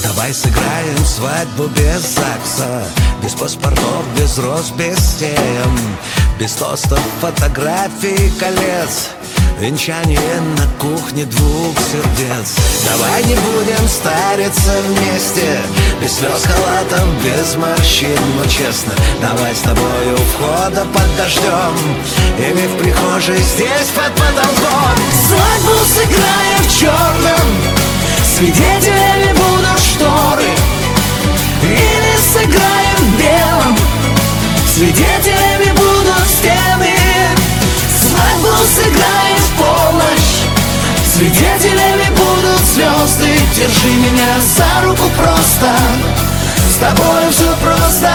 Давай сыграем свадьбу без ЗАГСа, без паспортов, без роз, без стен, без тостов, фотографий, колец, венчание на кухне двух сердец. Давай не будем стариться вместе, без слез, халатов, без морщин, но честно. Давай с тобой у входа под дождем или в прихожей здесь под потолком. Свадьбу сыграем в черном, свидетелями будут шторы. Или сыграем в белом, свидетелями будут стены. Свадьбу сыграем в полночь, свидетелями будут звезды. Держи меня за руку просто, с тобой все просто.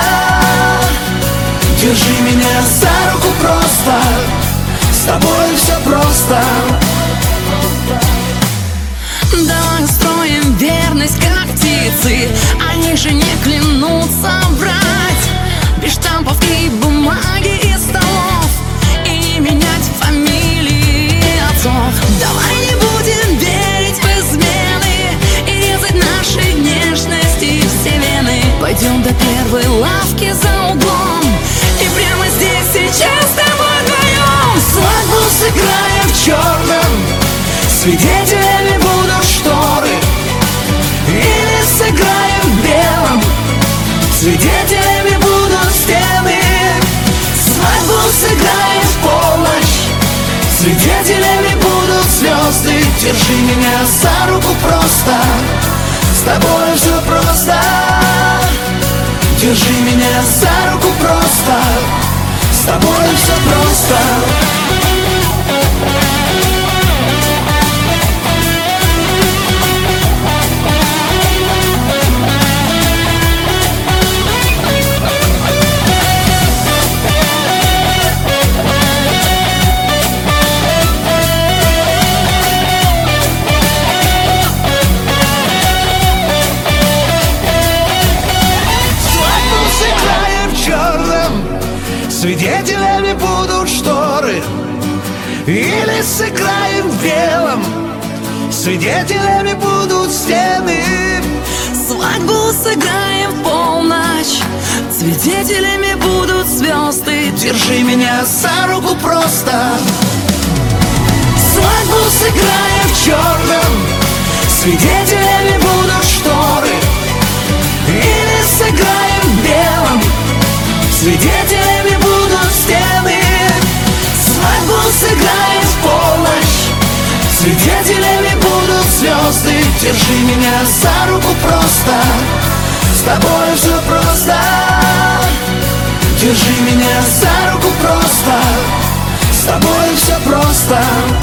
Держи меня за руку просто, с тобой все просто. Давай устроим верность, как птицы, они же не клянутся врать. Без штампов и бумаги и столов, и не менять фамилии отцов. Давай не будем верить в измены и резать наши нежности все вены. Пойдем до первой лавки за углом и прямо здесь сейчас с тобой вдвоем свадьбу сыграем в черном, свидетелями будут шторы. Или сыграем в белом, свидетелями будут стены. Свадьбу сыграем в полночь, свидетелями будут звезды. Держи меня за руку просто, с тобой все просто. Держи меня за руку просто, с тобой все просто. Свидетелями будут шторы. Или сыграем в белом, свидетелями будут стены. Свадьбу сыграем в полночь, свидетелями будут звезды. Держи меня за руку просто. Свадьбу сыграем в черном, свидетелями будут шторы. Или сыграем в белом, свидетелями будут стены. Свадьбу сыграем в полночь, свидетелями будут звезды. Держи меня за руку просто, с тобой все просто. Держи меня за руку просто, с тобой все просто.